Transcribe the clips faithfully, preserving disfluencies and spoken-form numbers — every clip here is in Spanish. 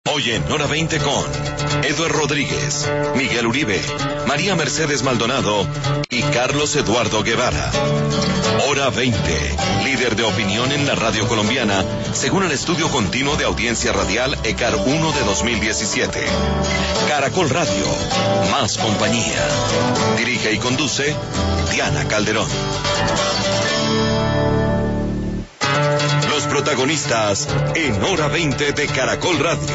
Hoy en Hora veinte con Eduardo Rodríguez, Miguel Uribe, María Mercedes Maldonado y Carlos Eduardo Guevara. Hora veinte, líder de opinión en la radio colombiana, según el estudio continuo de audiencia radial ECAR uno de dos mil diecisiete. Caracol Radio, más compañía. Dirige y conduce Diana Calderón. Los protagonistas en Hora veinte de Caracol Radio.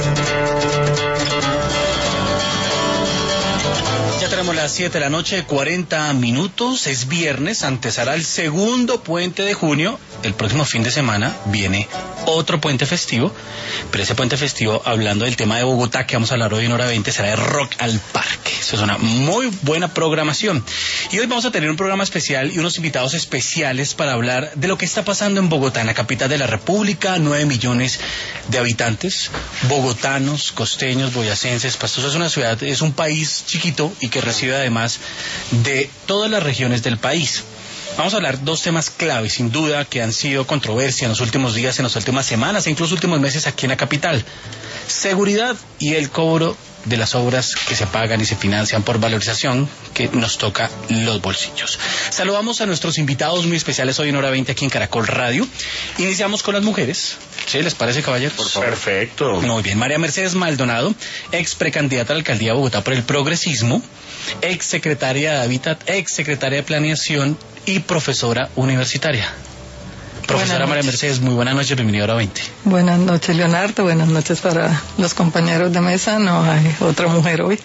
Ya tenemos las siete de la noche, cuarenta minutos, es viernes, antesará el segundo puente de junio. El próximo fin de semana viene otro puente festivo, pero ese puente festivo, hablando del tema de Bogotá, que vamos a hablar hoy en Hora veinte, será de Rock al Parque. Eso es una muy buena programación. Y hoy vamos a tener un programa especial y unos invitados especiales para hablar de lo que está pasando en Bogotá, en la capital de la República, nueve millones de habitantes, bogotanos, costeños, boyacenses. Pastoso es una ciudad, es un país chiquito y que recibe además de todas las regiones del país. Vamos a hablar dos temas clave, sin duda, que han sido controversia en los últimos días, en las últimas semanas e incluso últimos meses aquí en la capital. Seguridad y el cobro de las obras que se pagan y se financian por valorización que nos toca los bolsillos. Saludamos a nuestros invitados muy especiales hoy en Hora veinte aquí en Caracol Radio. Iniciamos con las mujeres. ¿Sí? ¿Les parece, caballeros? Por favor. Perfecto. Muy bien. María Mercedes Maldonado, ex precandidata a la alcaldía de Bogotá por el progresismo, ex secretaria de Hábitat, ex secretaria de Planeación y profesora universitaria. Profesora María Mercedes, muy buenas noches, bienvenida a Hora veinte. Buenas noches, Leonardo, buenas noches para los compañeros de mesa, no hay otra mujer hoy.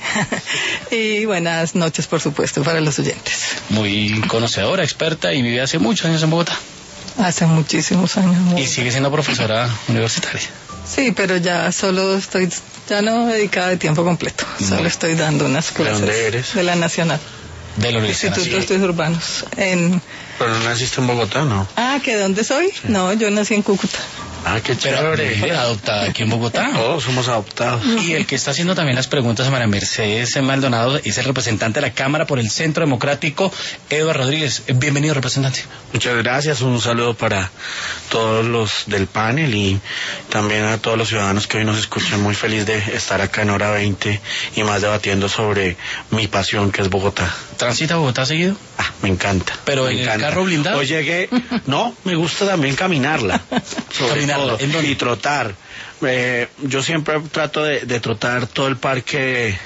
Y buenas noches, por supuesto, para los oyentes. Muy conocedora, experta y vive hace muchos años en Bogotá. Hace muchísimos años. ¿Y sigue siendo profesora universitaria? Sí, pero ya solo estoy, ya no dedicada de tiempo completo, no. Solo estoy dando unas clases. ¿De dónde eres? De la Nacional. De la Universidad Instituto de Nacional. Estudios Urbanos. En... Pero no naciste en Bogotá, ¿no? Ah, ¿que dónde soy? Sí. No, yo nací en Cúcuta. Ah, qué chévere. Pero adoptada aquí en Bogotá. Todos somos adoptados. Y el que está haciendo también las preguntas a María Mercedes Maldonado es el representante de la Cámara por el Centro Democrático, Eduardo Rodríguez. Bienvenido, representante. Muchas gracias. Un saludo para todos los del panel y también a todos los ciudadanos que hoy nos escuchan. Muy feliz de estar acá en Hora veinte y más debatiendo sobre mi pasión, que es Bogotá. ¿Transita a Bogotá seguido? Ah, me encanta. ¿Pero me en encanta. el carro blindado? Hoy llegué... No, me gusta también caminarla. Sobre Caminarla. todo, ¿En dónde? y trotar. Eh, yo siempre trato de, de trotar todo el parque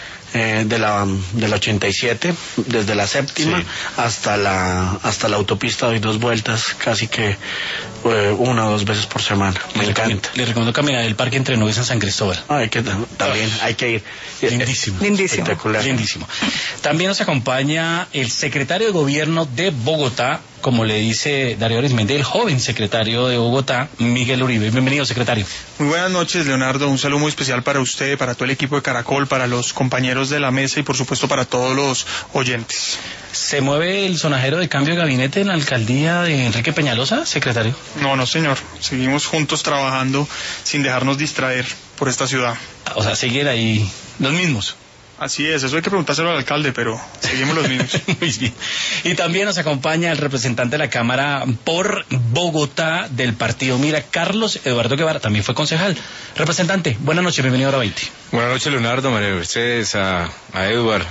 eh, de la de la ochenta y siete, desde la séptima sí. hasta la hasta la autopista. Doy dos vueltas casi que eh, una o dos veces por semana. Me le encanta. Recomiendo, le recomiendo caminar el parque entre nubes en San Cristóbal. Hay que también hay que ir. Lindísimo. Lindísimo. Espectacular. Lindísimo. También nos acompaña el secretario de Gobierno de Bogotá, como le dice Darío Arizmendi, el joven secretario de Bogotá, Miguel Uribe. Bienvenido, secretario. Muy buenas noches, Leonardo. Un saludo muy especial para usted, para todo el equipo de Caracol, para los compañeros de la mesa y por supuesto para todos los oyentes. ¿Se mueve el sonajero de cambio de gabinete en la alcaldía de Enrique Peñalosa, secretario? No, no, señor. Seguimos juntos trabajando sin dejarnos distraer por esta ciudad. O sea, siguen ahí los mismos. Así es, eso hay que preguntárselo al alcalde, pero seguimos los mismos. Muy bien. Y también nos acompaña el representante de la Cámara por Bogotá del partido Mira, Carlos Eduardo Guevara, también fue concejal. Representante, buenas noches, bienvenido a Hora veinte. Buenas noches, Leonardo, María Mercedes, a, a Eduardo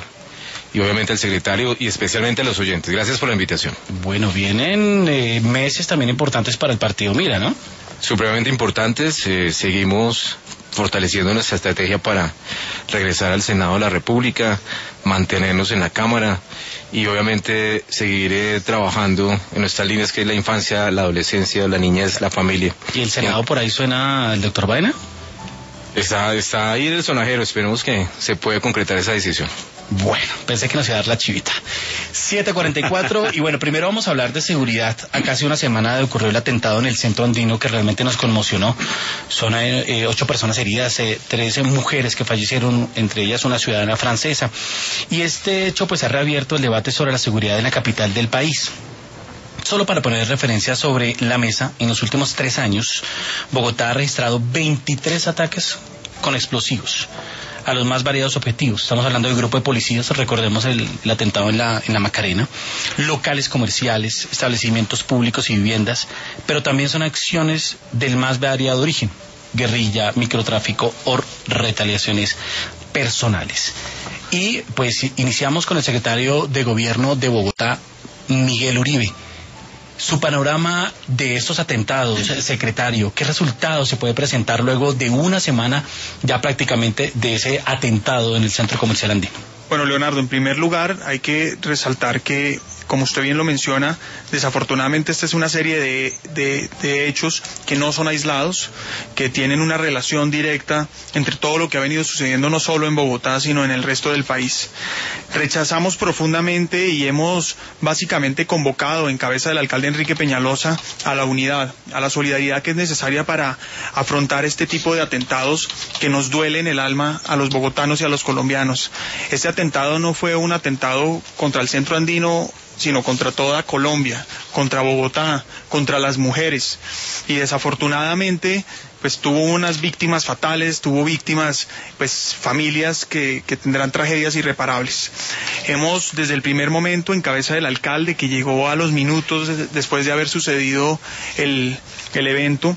y obviamente al secretario y especialmente a los oyentes. Gracias por la invitación. Bueno, vienen eh, meses también importantes para el partido Mira, ¿no? Supremamente importantes, eh, seguimos fortaleciendo nuestra estrategia para regresar al Senado de la República, mantenernos en la Cámara y obviamente seguir eh, trabajando en nuestras líneas, que es la infancia, la adolescencia, la niñez, la familia. ¿Y el Senado por ahí suena el doctor Baena? Está, está ahí el sonajero, esperemos que se pueda concretar esa decisión. Bueno, pensé que nos iba a dar la chivita. siete cuarenta y cuatro, y bueno, primero vamos a hablar de seguridad. A casi una semana ocurrió el atentado en el centro andino que realmente nos conmocionó. Son eh, ocho personas heridas, eh, trece mujeres que fallecieron, entre ellas una ciudadana francesa. Y este hecho pues ha reabierto el debate sobre la seguridad en la capital del país. Solo para poner referencia sobre la mesa, en los últimos tres años, Bogotá ha registrado veintitrés ataques con explosivos a los más variados objetivos. Estamos hablando del grupo de policías, recordemos el, el atentado en la, en la Macarena, locales comerciales, establecimientos públicos y viviendas, pero también son acciones del más variado origen. guerrilla, microtráfico o retaliaciones personales. Y pues iniciamos con el secretario de Gobierno de Bogotá, Miguel Uribe. Su panorama de estos atentados, secretario, ¿qué resultados se puede presentar luego de una semana ya prácticamente de ese atentado en el Centro Comercial Andino? Bueno, Leonardo, en primer lugar hay que resaltar que, como usted bien lo menciona, desafortunadamente esta es una serie de, de, de hechos que no son aislados, que tienen una relación directa entre todo lo que ha venido sucediendo no solo en Bogotá, sino en el resto del país. Rechazamos profundamente y hemos básicamente convocado en cabeza del alcalde Enrique Peñalosa a la unidad, a la solidaridad que es necesaria para afrontar este tipo de atentados que nos duelen el alma a los bogotanos y a los colombianos. Este atentado no fue un atentado contra el Centro Andino, sino contra toda Colombia, contra Bogotá, contra las mujeres. Y desafortunadamente, pues tuvo unas víctimas fatales, tuvo víctimas, pues familias que, que tendrán tragedias irreparables. Hemos, desde el primer momento, en cabeza del alcalde, que llegó a los minutos después de haber sucedido el, el evento,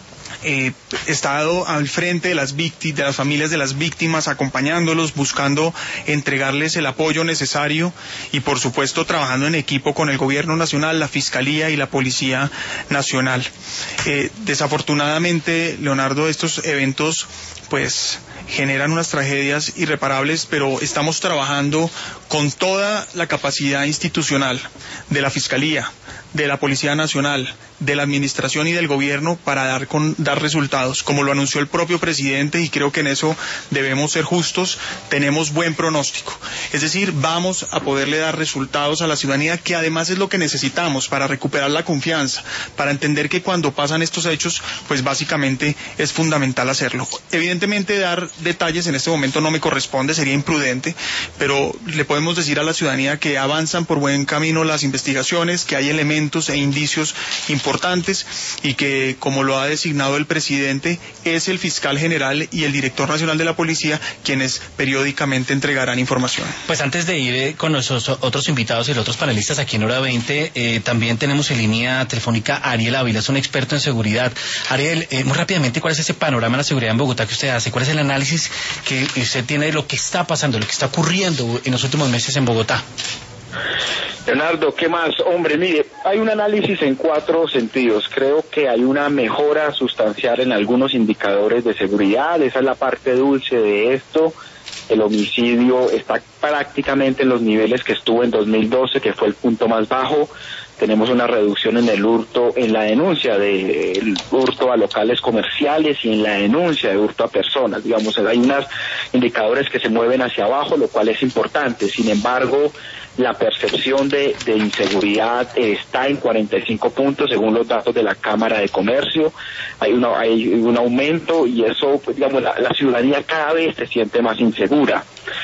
Eh, estado al frente de las víctimas, de las familias de las víctimas, acompañándolos, buscando entregarles el apoyo necesario y por supuesto trabajando en equipo con el Gobierno Nacional, la Fiscalía y la Policía Nacional. Eh, desafortunadamente, Leonardo, estos eventos pues generan unas tragedias irreparables, pero estamos trabajando con toda la capacidad institucional de la Fiscalía, de la Policía Nacional, de la Administración y del Gobierno para dar, con, dar resultados, como lo anunció el propio presidente, y creo que en eso debemos ser justos. Tenemos buen pronóstico, es decir, vamos a poderle dar resultados a la ciudadanía, que además es lo que necesitamos para recuperar la confianza, para entender que cuando pasan estos hechos, pues básicamente es fundamental hacerlo. Evidentemente dar detalles en este momento no me corresponde, sería imprudente, pero le podemos decir a la ciudadanía que avanzan por buen camino las investigaciones, que hay elementos e indicios importantes importantes y que, como lo ha designado el presidente, es el fiscal general y el director nacional de la policía quienes periódicamente entregarán información. Pues antes de ir eh, con nuestros otros invitados y los otros panelistas aquí en Hora veinte, eh, también tenemos en línea telefónica a Ariel Ávila, es un experto en seguridad. Ariel, eh, muy rápidamente, ¿cuál es ese panorama de la seguridad en Bogotá que usted hace? ¿Cuál es el análisis que usted tiene de lo que está pasando, lo que está ocurriendo en los últimos meses en Bogotá? Leonardo, ¿qué más? Hombre, mire, hay un análisis en cuatro sentidos. Creo que hay una mejora sustancial en algunos indicadores de seguridad, esa es la parte dulce de esto. El homicidio está prácticamente en los niveles que estuvo en dos mil doce, que fue el punto más bajo. Tenemos una reducción en el hurto, en la denuncia de hurto a locales comerciales y en la denuncia de hurto a personas. Digamos, hay unos indicadores que se mueven hacia abajo, lo cual es importante. Sin embargo, la percepción de, de inseguridad está en cuarenta y cinco puntos según los datos de la Cámara de Comercio. Hay, una, hay un aumento y eso, pues, digamos, la, la ciudadanía cada vez se siente más insegura.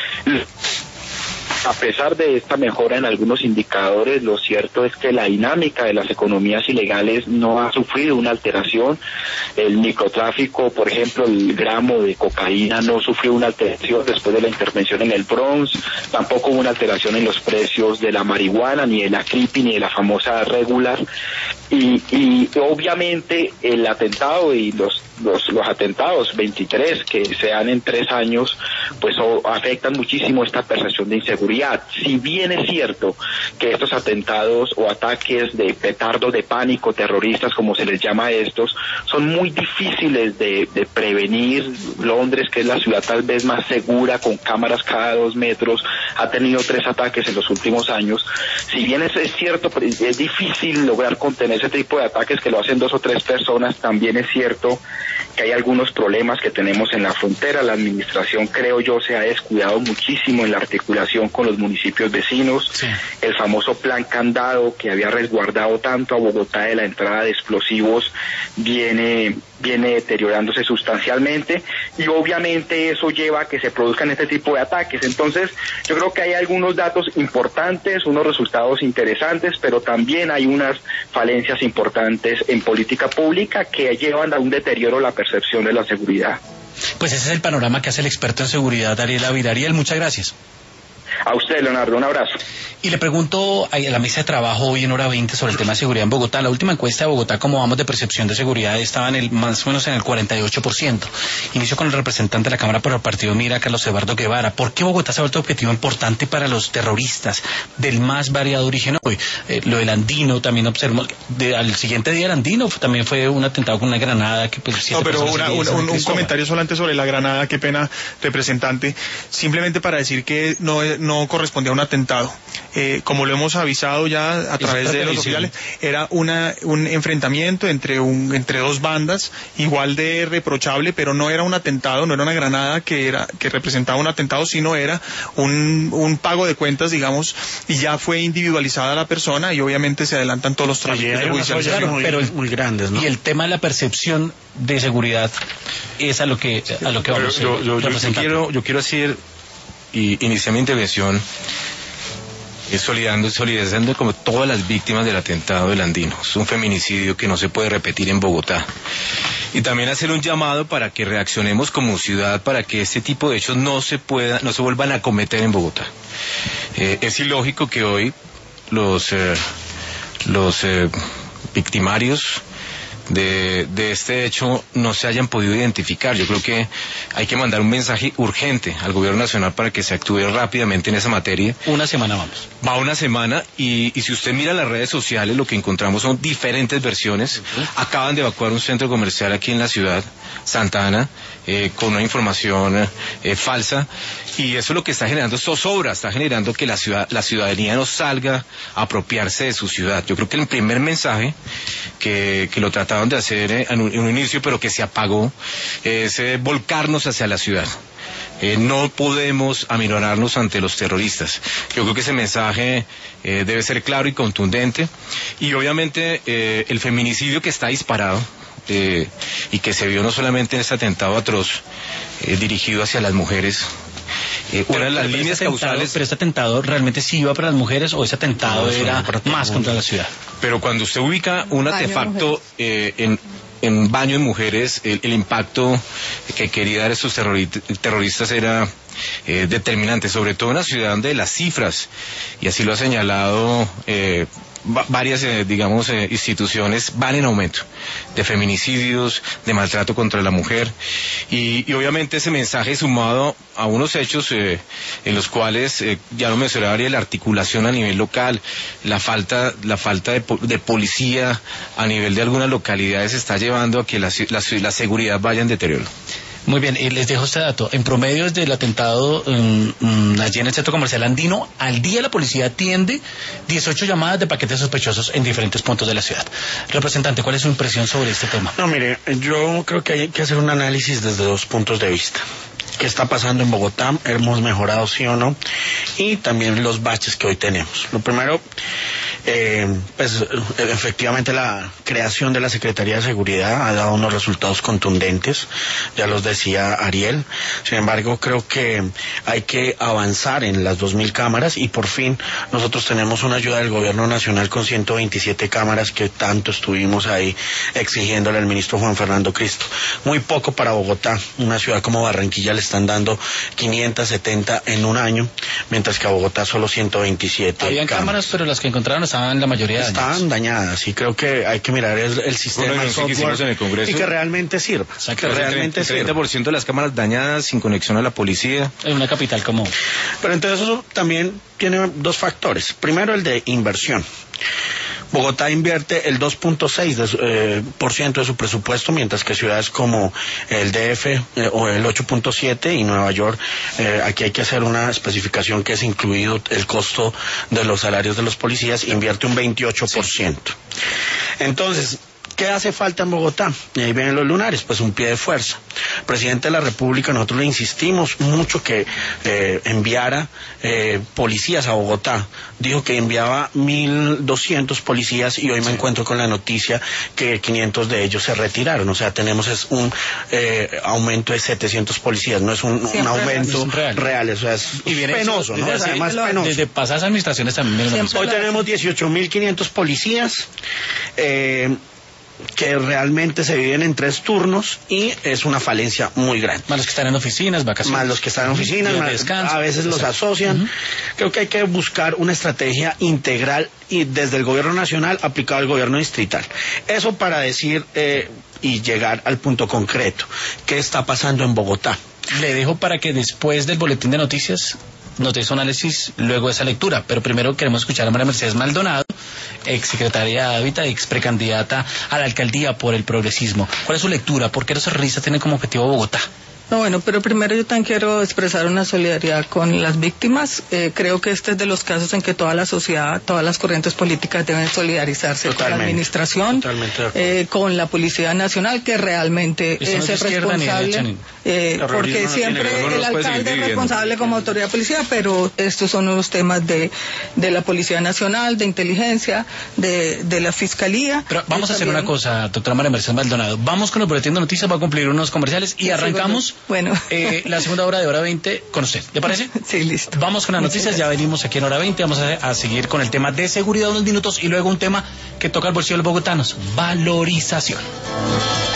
A pesar de esta mejora en algunos indicadores, lo cierto es que la dinámica de las economías ilegales no ha sufrido una alteración. El microtráfico, por ejemplo, el gramo de cocaína no sufrió una alteración después de la intervención en el Bronx, tampoco hubo una alteración en los precios de la marihuana, ni de la creepy, ni de la famosa regular. Y, y obviamente el atentado y los Los, los atentados, veintitrés, que se dan en tres años, pues o, afectan muchísimo esta percepción de inseguridad. Si bien es cierto que estos atentados o ataques de petardos de pánico, terroristas, como se les llama a estos, son muy difíciles de, de prevenir. Londres, que es la ciudad tal vez más segura, con cámaras cada dos metros, ha tenido tres ataques en los últimos años. Si bien es, es cierto, es difícil lograr contener ese tipo de ataques que lo hacen dos o tres personas, también es cierto que hay algunos problemas que tenemos en la frontera. La administración, creo yo, se ha descuidado muchísimo en la articulación con los municipios vecinos. Sí. El famoso plan Candado, que había resguardado tanto a Bogotá de la entrada de explosivos, viene viene deteriorándose sustancialmente y obviamente eso lleva a que se produzcan este tipo de ataques. Entonces, yo creo que hay algunos datos importantes, unos resultados interesantes, pero también hay unas falencias importantes en política pública que llevan a un deterioro de la percepción de la seguridad. Pues ese es el panorama que hace el experto en seguridad, Ariel Ávila. Ariel, muchas gracias. A usted, Leonardo, un abrazo. Y le pregunto a la mesa de trabajo hoy en hora veinte sobre el tema de seguridad en Bogotá. La última encuesta de Bogotá, como vamos de percepción de seguridad, estaba en el, más o menos en el cuarenta y ocho por ciento. Inicio con el representante de la Cámara por el Partido Mira, Carlos Eduardo Guevara. ¿Por qué Bogotá se ha vuelto objetivo importante para los terroristas del más variado origen hoy? Eh, lo del Andino, también observamos, de, al siguiente día el Andino también fue un atentado con una granada. Que, pues, no, pero una, una, un, un comentario solamente sobre la granada, qué pena, representante, simplemente para decir que no, no correspondía a un atentado. Eh, como lo hemos avisado ya a través de los oficiales, era una, un enfrentamiento entre, un, entre dos bandas, igual de reprochable, pero no era un atentado, no era una granada que, era, que representaba un atentado, sino era un, un pago de cuentas, digamos, y ya fue individualizada la persona y obviamente se adelantan todos los trámites de judicialización. Muy, pero el, muy grandes, ¿no? Y el tema de la percepción de seguridad es a lo que, a lo que vamos yo, yo, yo, yo quiero, yo quiero decir, y iniciar mi intervención Solidando, solidarizando como todas las víctimas del atentado del Andino. Es un feminicidio que no se puede repetir en Bogotá. Y también hacer un llamado para que reaccionemos como ciudad para que este tipo de hechos no se pueda, no se vuelvan a cometer en Bogotá. Eh, es ilógico que hoy los, eh, los eh, victimarios De, de este hecho no se hayan podido identificar. Yo creo que hay que mandar un mensaje urgente al gobierno nacional para que se actúe rápidamente en esa materia. Una semana vamos. Va una semana y, y si usted mira las redes sociales lo que encontramos son diferentes versiones. Uh-huh. Acaban de evacuar un centro comercial aquí en la ciudad, Santa Ana, eh, con una información eh, falsa, y eso es lo que está generando zozobra, está generando que la ciudad, la ciudadanía no salga a apropiarse de su ciudad. Yo creo que el primer mensaje que, que lo trataron de hacer eh, en, un, en un inicio, pero que se apagó, es eh, volcarnos hacia la ciudad. Eh, no podemos aminorarnos ante los terroristas. Yo creo que ese mensaje eh, debe ser claro y contundente, y obviamente eh, el feminicidio que está disparado eh, y que se vio no solamente en este atentado atroz eh, dirigido hacia las mujeres. Eh, una de las pero líneas este causales... Pero este atentado realmente sí iba para las mujeres, o ese atentado no, era más contra la ciudad. Pero cuando usted ubica un artefacto eh, en, en baño de mujeres, el, el impacto que quería dar estos terroristas era eh, determinante, sobre todo en una ciudad donde las cifras, y así lo ha señalado eh, varias, eh, digamos, eh, instituciones, van en aumento, de feminicidios, de maltrato contra la mujer, y, y obviamente ese mensaje sumado a unos hechos eh, en los cuales, eh, ya lo mencionaba Ariel, la articulación a nivel local, la falta, la falta de, de policía a nivel de algunas localidades está llevando a que la, la, la seguridad vaya en deterioro. Muy bien, y les dejo este dato. En promedio, desde el atentado um, um, allí en el centro comercial Andino, al día la policía atiende dieciocho llamadas de paquetes sospechosos en diferentes puntos de la ciudad. Representante, ¿cuál es su impresión sobre este tema? No, mire, yo creo que hay que hacer un análisis desde dos puntos de vista. ¿Qué está pasando en Bogotá? ¿Hemos mejorado, sí o no? Y también los baches que hoy tenemos. Lo primero, eh, pues efectivamente la creación de la Secretaría de Seguridad ha dado unos resultados contundentes, ya los decía Ariel. Sin embargo, creo que hay que avanzar en las dos mil cámaras, y por fin nosotros tenemos una ayuda del Gobierno Nacional con ciento veintisiete cámaras que tanto estuvimos ahí exigiéndole al ministro Juan Fernando Cristo. Muy poco para Bogotá, una ciudad como Barranquilla le están dando quinientas setenta en un año, mientras que a Bogotá solo ciento veintisiete. Habían cámaras, cámaras pero las que encontraron estaban la mayoría dañadas. Estaban dañadas, y creo que hay que mirar el, el sistema bueno, de software en el Congreso, y que realmente sirva. O sea, que realmente el treinta por ciento de las cámaras dañadas, sin conexión a la policía. En una capital como... Pero entonces eso también tiene dos factores. Primero, el de inversión. Bogotá invierte el dos punto seis por ciento de, eh, por ciento de su presupuesto, mientras que ciudades como el D F eh, o el ocho punto siete por ciento y Nueva York, eh, aquí hay que hacer una especificación que es incluido el costo de los salarios de los policías, invierte un veintiocho por ciento. Entonces, ¿qué hace falta en Bogotá? Y ahí vienen los lunares, pues un pie de fuerza. Presidente de la República, nosotros le insistimos mucho que eh, enviara eh, policías a Bogotá. Dijo que enviaba mil doscientos policías, y hoy me encuentro con la noticia que quinientos de ellos se retiraron. O sea, tenemos es un eh, aumento de setecientos policías, no es un, un aumento real. real, o sea, es y penoso, ¿no? Es además penoso. Desde pasadas administraciones también. Hoy tenemos dieciocho mil quinientos policías. Eh, que realmente se viven en tres turnos y es una falencia muy grande. Más los que están en oficinas, vacaciones. Más los que están en oficinas, más, descanso, a veces los asocian. Uh-huh. Creo que hay que buscar una estrategia integral y desde el gobierno nacional aplicado al gobierno distrital. Eso para decir eh, y llegar al punto concreto. ¿Qué está pasando en Bogotá? Le dejo para que después del boletín de noticias nos dé su análisis luego de esa lectura, pero primero queremos escuchar a María Mercedes Maldonado, ex secretaria de Hábitat y ex precandidata a la alcaldía por el progresismo. ¿Cuál es su lectura? ¿Por qué los terroristas tienen como objetivo Bogotá? No, bueno, pero primero yo también quiero expresar una solidaridad con las víctimas. Eh, creo que este es de los casos en que toda la sociedad, todas las corrientes políticas deben solidarizarse Totalmente. con la administración, eh, con la Policía Nacional, que realmente es el responsable, eh, porque siempre el alcalde es responsable como autoridad policial, pero estos son los temas de, de la Policía Nacional, de inteligencia, de, de la Fiscalía. Pero vamos a hacer también... una cosa, doctora María Mercedes Maldonado. Vamos con el boletín de noticias, va a cumplir unos comerciales y arrancamos... Sí, Bueno. Eh, la segunda hora de Hora veinte con usted, ¿le parece? Sí, listo. Vamos con las noticias, ya venimos aquí en Hora veinte, vamos a, a seguir con el tema de seguridad unos minutos y luego un tema que toca el bolsillo de los bogotanos, valorización.